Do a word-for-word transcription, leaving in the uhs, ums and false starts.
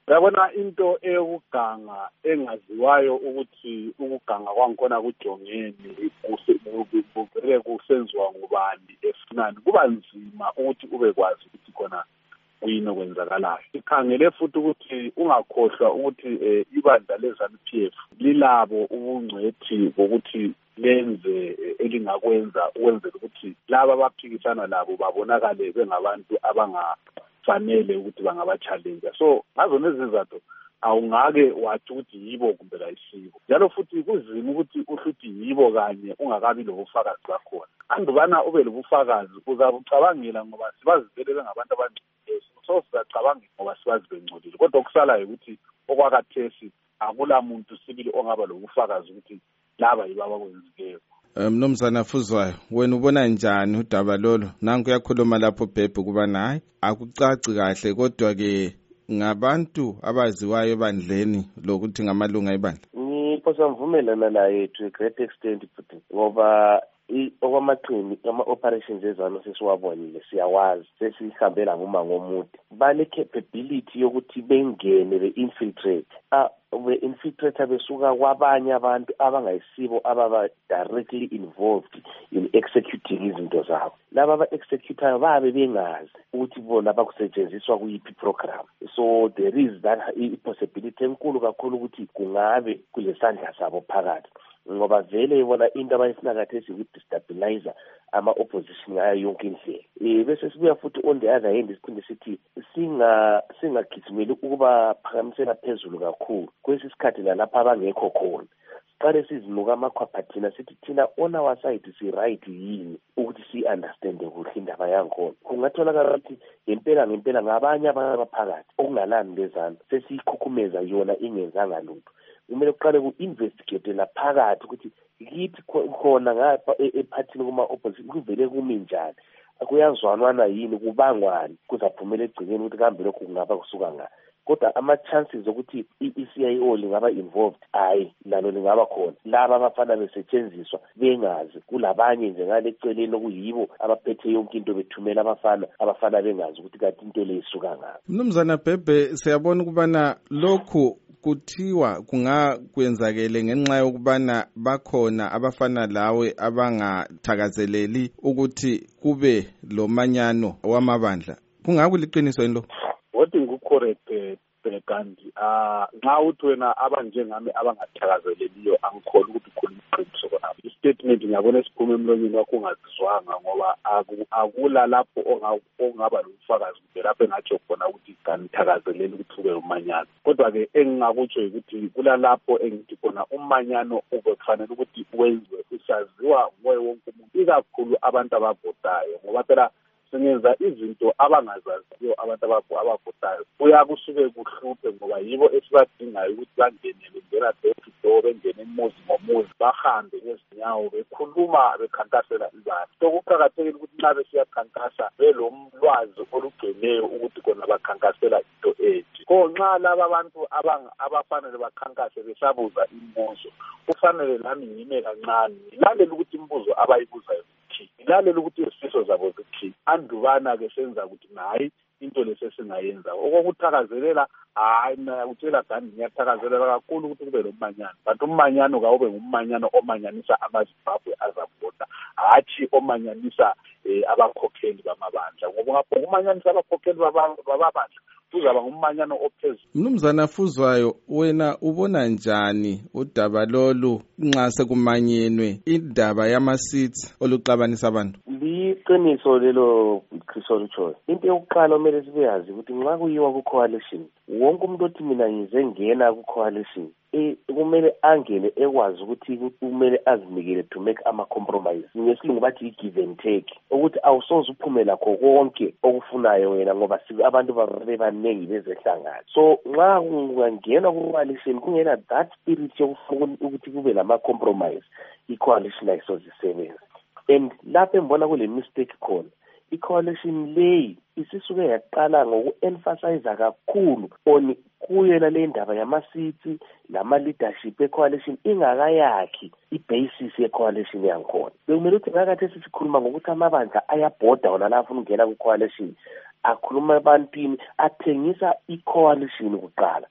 Yabona into eyokuganga engaziwayo ukuthi ukuganga kwankona kujongeni kuvele kusenziwa ngubani efunani kuba nzima ukuthi ubekwazi ukuthi khona kuyini okwenzakalayo. Sikhangele futhi ukuthi ungakhohlwa ukuthi ibandla leZANU P F lilabo ubungcwethi bokuthi lenze elingakwenza ukwenzela ukuthi laba abaphikisana labo babonakale bengabantu abangafanele ukuthi bangaba-challenge. So ngazo nezizathu awungake wathi ukuthi yibo kumbe kayisibo. Njalo futhi kuzima ukuthi uhluthi yibo kanye ungakabi lobufakazi bakhona. Andubana ube lobufakazi uzabucabangela ngoba sibazivele bengabantu abangcwele. So sizacabanga ngoba sibazi bengcolile. Kodwa okusalayo ukuthi okwakathesi akula muntu sibili ongaba lobufakazi ukuthi laba yibaba kwenzileyo. Mnumzana Fuzwayo, wena ubona njani udaba lolo? Nanku uyakhuluma lapho Bhebhe kuba naye akucaci kahle, kodwa ke ngabantu abaziwayo ebandleni lokuthi ngamalunga ebandla. Ngiphosa mvumelana naye to a great extent futhi ngoba okwamaqini ama-operations ezano sesiwabonile siyawazi sesihambela ngumango omude. Bale capability yokuthi bengene be-infiltrate be-infiltrate besuka kwabanye abantu abangayisibo ababa directly involved in executing izinto zabo. Laba aba-executayo babe bengazi ukuthi bona bakusetshenziswa kuyiphi program. So there is that possibility enkulu kakhulu ukuthi kungabe kulesandla sabo phakathi. Ngoba vele bona into abayifuna kathesi ukudestabilizer ama-opposition ngayo yonke indlela. Eh bese sibuya futhi on the other hand isiphinde sithi singa singagijimeli ukuba phakamisela phezulu kakhulu kwesi sikhathi lapha abangekho khona. Siqale sizinuka amakhwaphathina sithi thina on our side si right yini ukuthi si understand kuhle indaba yakhona. Kungatholakala ukuthi impela ngempela ngabanye abaphakathi okungalani lezana sesiyikhukhumeza yona ingenzanga lutho. Kumele uqale ku-investigate laphakathi ukuthi kithi khona ngapha ephathini kuma-opposition kuvele kumi njani, kuyazwanwana yini, kubangwani kuzaphumela egcikeni ukuthi kambe lokhu kungaba kusuka ngani. Kodwa ama-chances ukuthi i-E C I O lingaba involved hayi lalo lingaba khona. Laba abafana besetshenziswa bengazi kulabanye nje ngale eceleni okuyibo abaphethe yonke into bethumela abafana abafana bengazi ukuthi kanti into le isuka ngaphi. Mnumzana Bhebhe, siyabona ukubana lokhu kuthiwa kungakwenzakele ngenxa yokubana bakhona abafana lawe abangathakazeleli ukuthi kube lo manyano wamabandla. Kungakuliqiniso yini lo? What ngikucorrect kanti ah nxa uthi wena abanjengami abangathakazeleliyo angikholwa ukuthi khona iqiniso khona. Istatement ngiyabona esiphuma emlonyeni wakho ungazizwanga ngoba akula lapho ongaba lobufakazi ukuthi lapho engatsho khona ukuthi kanithakazeleli ukuthi ube umanyano. Kodwa ke engingakutsho ukuthi kula lapho engithi khona umanyano uzokufanele ukuthi wenziwe usaziwa ngoye wonke umuntu ikakhulu abantu abavotayo ngoba phela singenza izinto abangazaziyo abantu abavotayo kuyakusuke kuhluphe ngoba yibo esibadingayo ukuthi bangenele ngena door bengene umuzi ngomuzi bahambe ngezinyawo bekhuluma bekhankasela izandla. So kuqakathekile ukuthi nxa besiyakhankasa belomlwazi olugcweleyo ukuthi kona bakhankasela into ethi. Ko nxa laba abantu abafanele bakhankase besabuza imibuzo kufanele nami ngime kancane ngilalela ukuthi imibuzo abayibuzayo ilalela ukuthi isifiso zabo zithi andubana ke senza ukuthi hayi into lesesingayenza okuthakazelela hayi mina utshela gani ngiyathakazelela kakhulu ukuthi kube lo manyano but umanyano kaube ngumanyano omanyanisa amaZimbabwe azavota hathi omanyanisa abakhokheli bamabandla ngoba ngapho umanyanisa abakhokheli babandla kuzaba ngumanyano ophezulu. Mnumzana Fuzwayo, wena ubona njani udaba lolu nxa sekumanyenwe indaba yama-seats oluxabanisa abantu? Liqiniso lelo Chris Oluchoyo. Into yokuqala omele sibeyazi ukuthi nxa kuyiwa ku-coalition wonke umuntu othi mina ngize ngena ku-coalition eh kumele angene ekwazi ukuthi kumele azinikele to make ama-compromise. Ngesilungu bathi i-give and take ukuthi awusoze uphume lakho konke okufunayo wena ngoba abantu babe baningi bezehlangana. So nxa kungangena ku-coalition kungena that spirit yokufuna ukuthi kube lama-compromise i-coalition ayisozisebenza. And lapho engibona kule mistake khona i-coalition leyi isisuke yaqala ngoku-emphasize kakhulu on kuyela le ndaba yama-seats lama-leadership e-coalition ingakayakhi i-basis ye-coalition yankhona. Bekumele ukuthi ngakathi sesikhuluma ngokuthi amabandla ayabhoda wona la afuna ukungena ku-coalition akhuluma ebantwini, athengisa i-coalition kuqala.